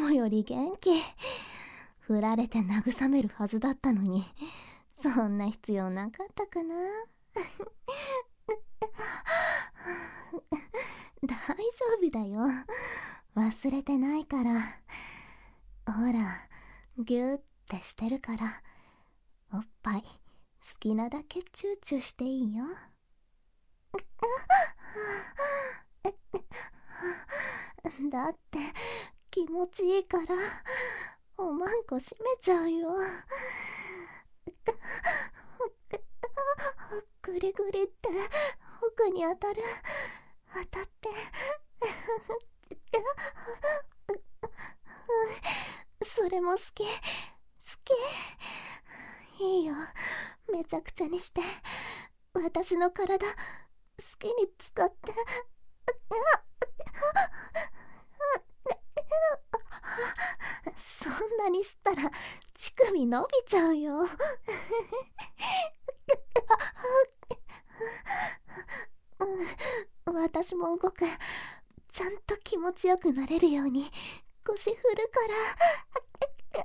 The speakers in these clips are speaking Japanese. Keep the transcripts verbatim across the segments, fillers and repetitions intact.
もより元気。振られて慰めるはずだったのに、そんな必要なかったかな。大丈夫だよ。忘れてないから。ほら、ぎゅーってしてるから、おっぱい好きなだけチューチューしていいよ。だって気持ちいいからおまんこ閉めちゃうよ。グリグリって奥に当たる。当たってそれも好き好き。いいよ、めちゃくちゃにして私の体好きに使って。そんなに吸ったら乳首伸びちゃうよ。私も動く。ちゃんと気持ちよくなれるように腰振るから。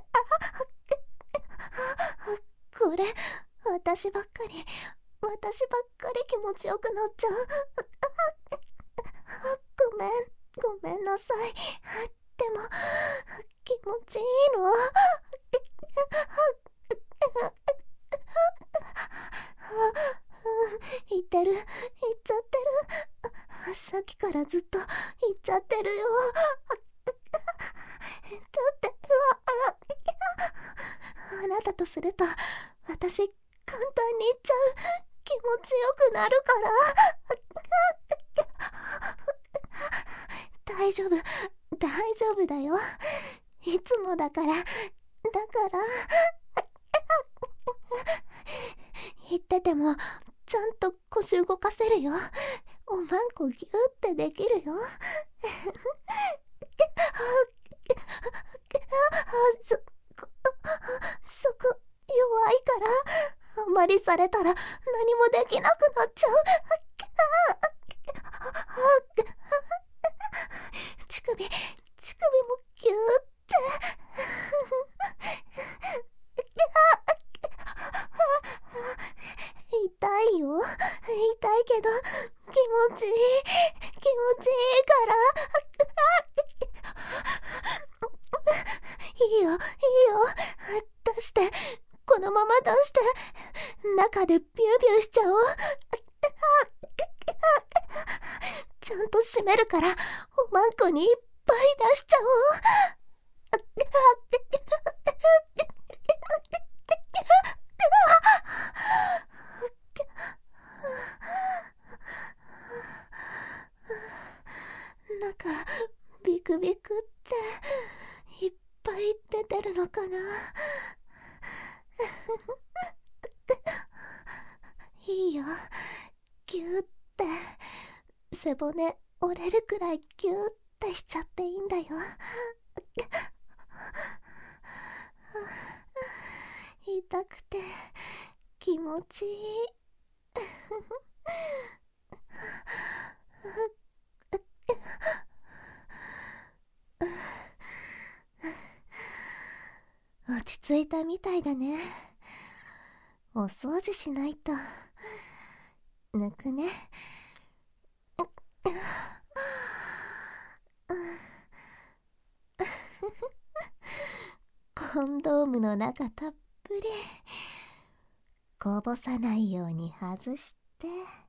これ私ばっかり私ばっかり気持ちよくなっちゃう。ごめんごめんなさい。でも気持ちいいの。言ってる言っちゃってる。さっきからずっと言っちゃってるよ。だってあなたとすると私簡単に言っちゃう。気持ちよくなるから。大丈夫大丈夫だよ。いつもだからだから言っててもちゃんと腰動かせるよ。おまんこギューってできるよ。そ、そこ弱いからあんまりされたら何もできなくなっちゃう。乳首乳首もギューって痛いよ。痛いけど気持ちいい気持ちいいからいいよいいよ。出して、このまま出して中でビュービューしちゃおう。ちゃんと閉めるからおまんこにいっぱい出しちゃおう。中ビクビクっていっぱい出てるのかな。いいよ、ギューって背骨折れるくらいギューってしちゃっていいんだよ。痛くて気持ちいい。落ち着いたみたいだね。お掃除しないと。抜くね。コンドームの中たっぷりこぼさないように外して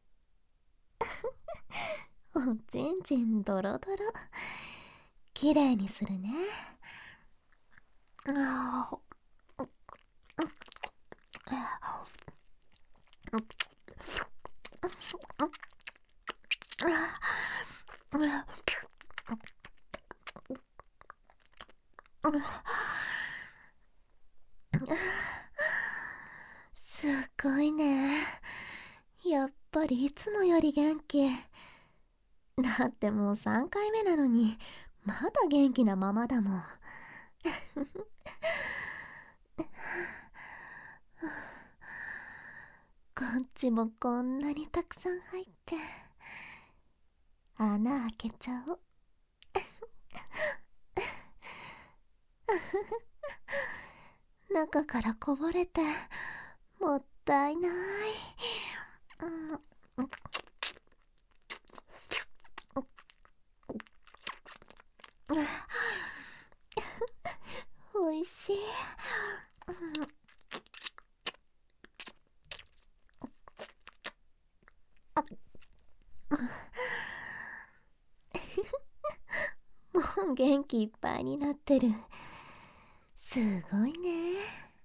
おちんちんドロドロきれいにするね。ああすっごいね。やっぱりいつもより元気。だってもうさんかいめなのにまだ元気なままだもん。こっちもこんなにたくさん入って穴開けちゃおう。 中からこぼれてもったいない。おいしい。もう元気いっぱいになってる。すごいね。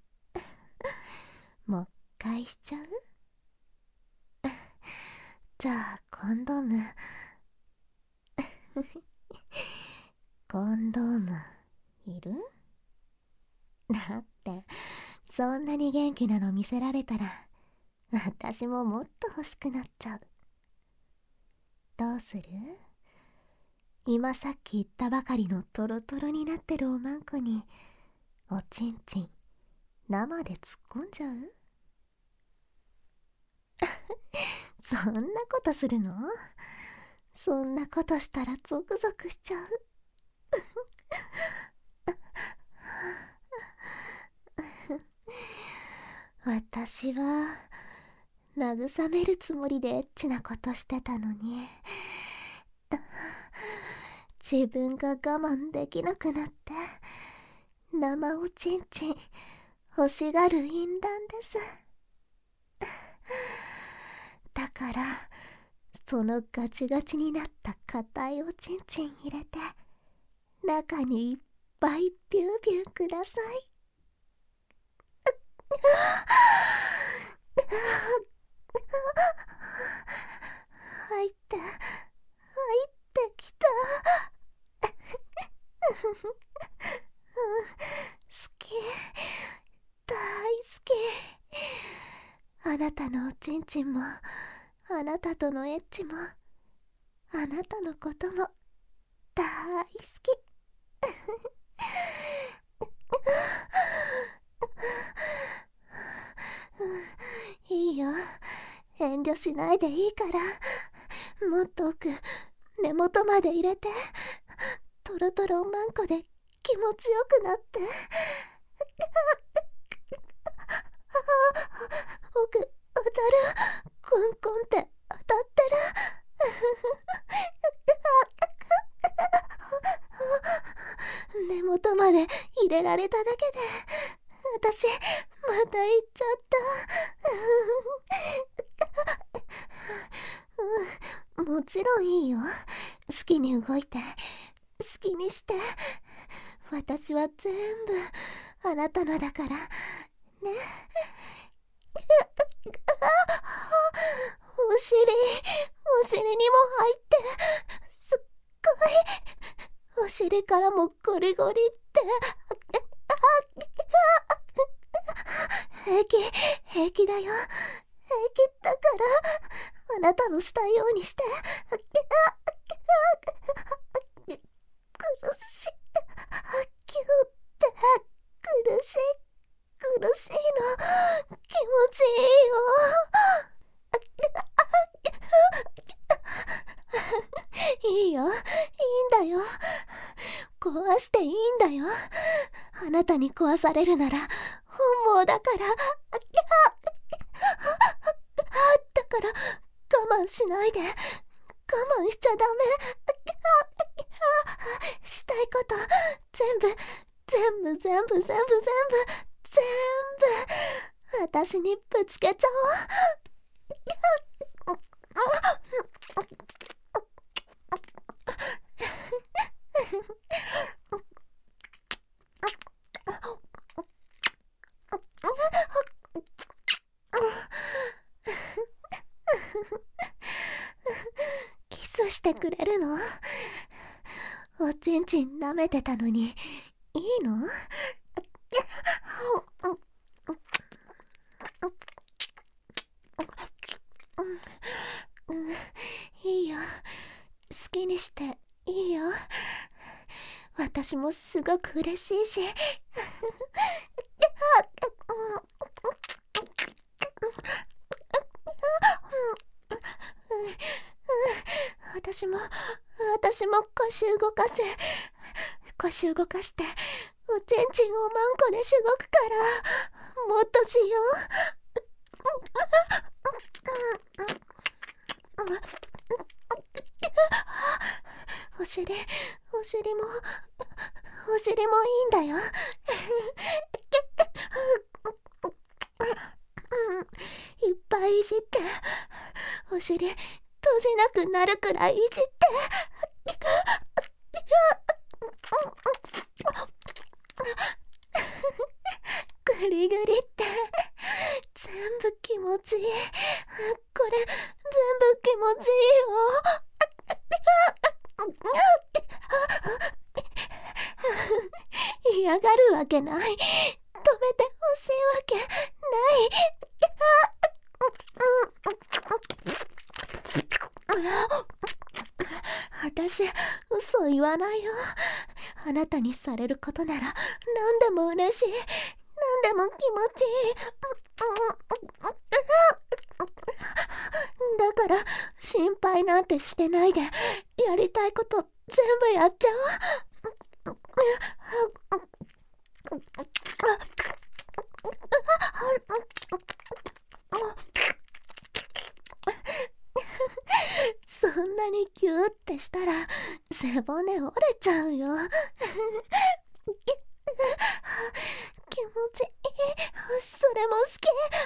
もう一回しちゃう？じゃあコンドームコンドームいる？だってそんなに元気なの見せられたら私ももっと欲しくなっちゃう。どうする？今さっき言ったばかりのトロトロになってるおまんこにおちんちん生で突っ込んじゃう？そんなことするの？そんなことしたらゾクゾクしちゃう。私は慰めるつもりでエッチなことしてたのに、自分が我慢できなくなって生おちんちん欲しがる淫乱です。だからそのガチガチになった硬いおちんちん入れて中にいっぱいビュービューください。入って入ってきた。好き、大好き。あなたのおちんちんもあなたとのエッチもあなたのことも大好き。いいよ、遠慮しないでいいから、もっと奥根元まで入れて、トロトロおまんこで気持ちよくなって。奥当たる、コンコンって当たってる。根元まで入れられただけで私また行っちゃった。もちろんいいよ、好きに動いて好きにして。私は全部あなたのだからね。お尻お尻にも入ってすっごい。お尻からもゴリゴリって平気平気だよ、平気だからあなたのしたいようにして。苦しい、キューって苦しい苦しいの気持ちいいよ。いいよ、いいんだよ、壊していいんだよ。あなたに壊されるなら本望だから。だから我慢しないで、我慢しちゃダメ。したいこと全部全部全部全部全部全部私にぶつけちゃおう。キスしてくれるの？おちんちん舐めてたのにいいの？いいよ、好きにしていいよ。私もすごく嬉しいし。私も私も腰動かせ、腰動かしておちんちんをまんこでしごくから、もっとしよう。お尻、お尻も、お尻もいいんだよ。いっぱいいじって、お尻閉じなくなるくらいいじって。グリグリって全部気持ちいい。これ全部気持ちいいよ。嫌がるわけない。止めてほしいわけない。私、嘘言わないよ。あなたにされることなら何でも嬉しい。何でも気持ちいい。だから心配なんてしてないで、やりたいこと全部やっちゃおう。そんなにギューってしたら背骨折れちゃうよ。気持ちいい。それも好き。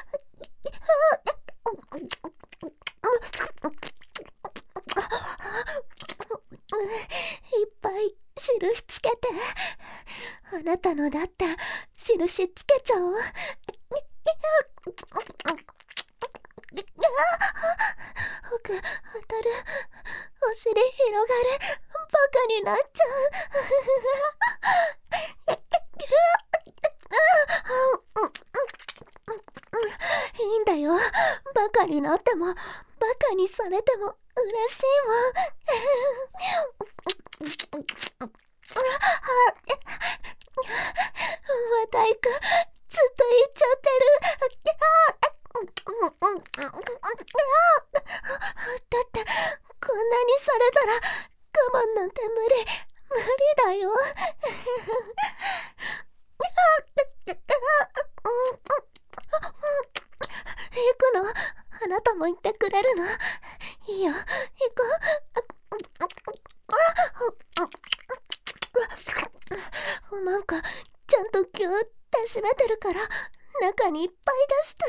いっぱい印つけて。あなたのだって印つけちゃおう。奥当たる。お尻広がる。バカになっちゃう。いいんだよ。バカになってもバカにされても嬉しいもん。また行く。ずっと言っちゃってる。だってこんなにされたら我慢なんて無理無理だよ。行くの？あなたも行ってくれるの？いいよ、行こう。なんかちゃんとギューって締めてるから中にいっぱい出して。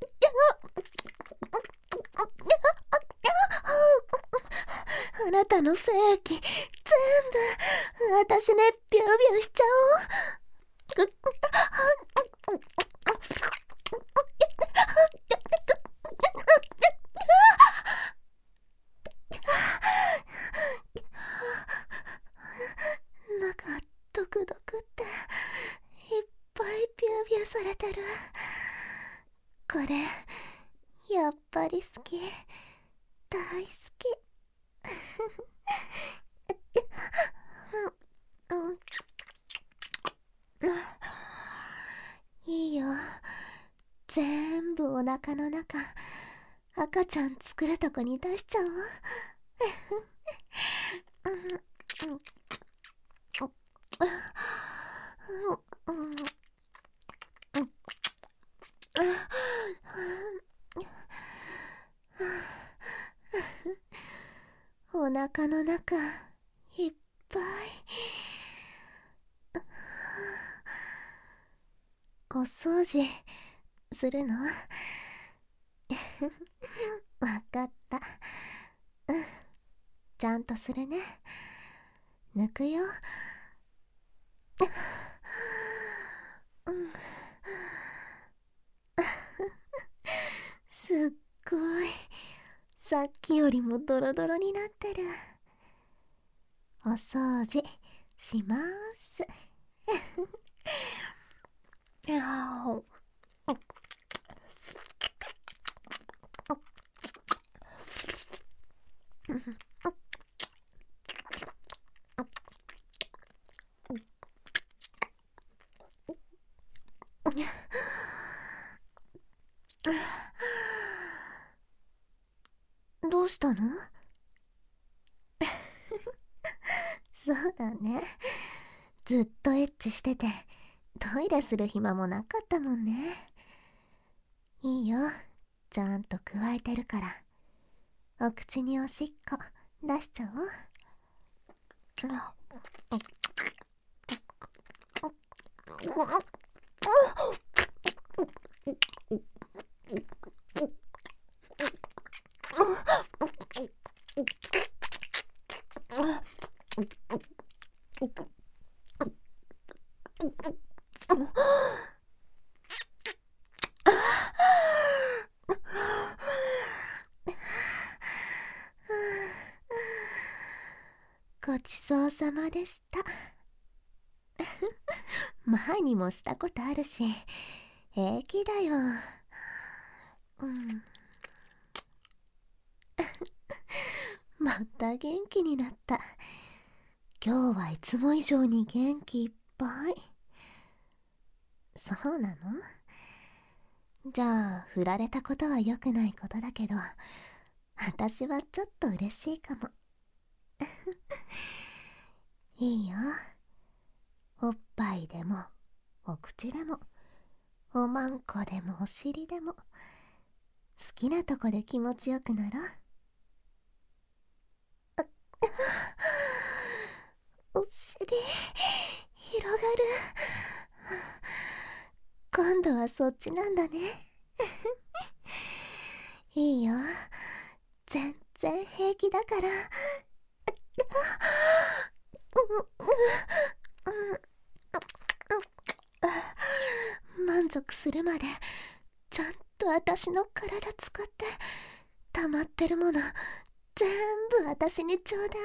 あなたの精液全部私ねビュービューしちゃおう。中ドクドクっていっぱいビュービューされてる。これやっぱり好き、大好き。いいよ、全部お腹の中赤ちゃん作るとこに出しちゃおう。お腹の中いっぱい。お掃除するの？わかった。うん、ちゃんとするね。抜くよ。すっごい、さっきよりもドロドロになってる。お掃除しまーす。どうしたの？そうだね、 ずっとエッチしててトイレする暇もなかったもんね。いいよ、ちゃんと加えてるから。お口におしっこ出しちゃおう。ごちそうさまでした。前にもしたことあるし平気だよ。うん。また元気になった。今日はいつも以上に元気いっぱい。そうなの？じゃあ振られたことは良くないことだけど、私はちょっと嬉しいかも。いいよ。おっぱいでもお口でもおまんこでもお尻でも好きなとこで気持ちよくなろう。お尻広がる。今度はそっちなんだね。いいよ、全然平気だから。満足するまでちゃんと私の体使って溜まってるもの全部私にちょうだい。